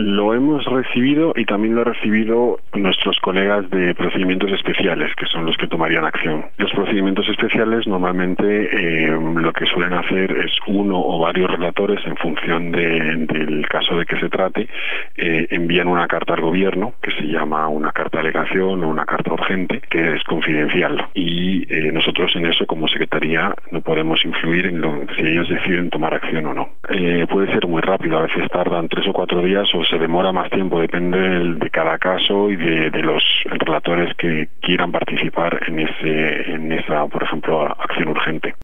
Lo hemos recibido y también lo han recibido nuestros colegas de procedimientos especiales, que son los que tomarían acción. Los procedimientos especiales normalmente lo que suelen hacer es uno o varios relatores, en función del caso de que se trate, envían una carta al gobierno, que se llama una carta de alegación o una carta urgente, que es confidencial. Y nosotros en eso, como Secretaría, no podemos influir en si ellos deciden tomar acción o no. Puede ser muy rápido, a veces tardan 3 o 4 días o se demora más tiempo, depende de cada caso y de los relatores que quieran participar en esa, por ejemplo, acción urgente.